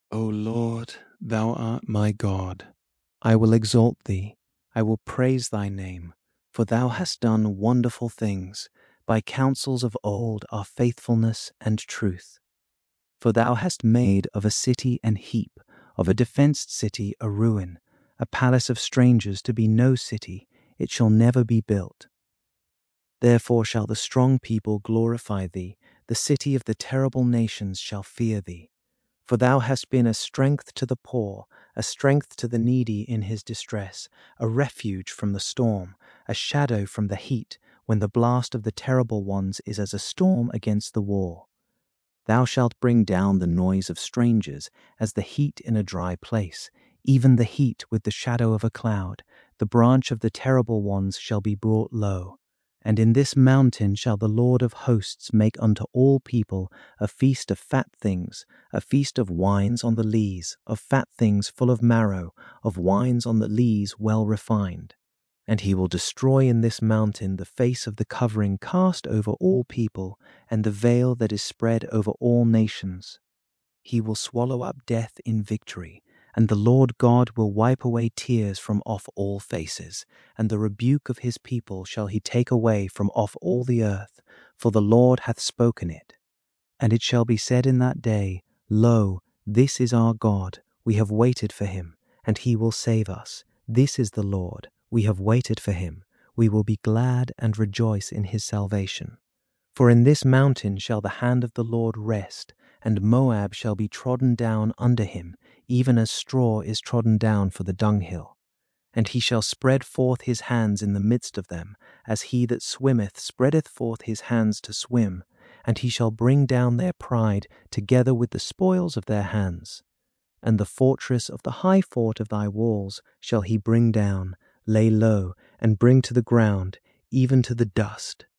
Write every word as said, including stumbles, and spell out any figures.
O Lord, thou art my God. I will exalt thee, I will praise thy name, for thou hast done wonderful things. By counsels of old are faithfulness and truth. For thou hast made of a city an heap, of a defenced city a ruin, a palace of strangers to be no city, it shall never be built. Therefore shall the strong people glorify thee, the city of the terrible nations shall fear thee. For thou hast been a strength to the poor, a strength to the needy in his distress, a refuge from the storm, a shadow from the heat, when the blast of the terrible ones is as a storm against the wall. Thou shalt bring down the noise of strangers as the heat in a dry place, even the heat with the shadow of a cloud. The branch of the terrible ones shall be brought low. And in this mountain shall the Lord of hosts make unto all people a feast of fat things, a feast of wines on the lees, of fat things full of marrow, of wines on the lees well refined. And he will destroy in this mountain the face of the covering cast over all people, and the veil that is spread over all nations. He will swallow up death in victory, and the Lord God will wipe away tears from off all faces, and the rebuke of his people shall he take away from off all the earth, for the Lord hath spoken it. And it shall be said in that day, Lo, this is our God, we have waited for him, and he will save us. This is the Lord, we have waited for him, we will be glad and rejoice in his salvation. For in this mountain shall the hand of the Lord rest, and Moab shall be trodden down under him, even as straw is trodden down for the dunghill. And he shall spread forth his hands in the midst of them, as he that swimmeth spreadeth forth his hands to swim, and he shall bring down their pride together with the spoils of their hands. And the fortress of the high fort of thy walls shall he bring down, lay low, and bring to the ground, even to the dust.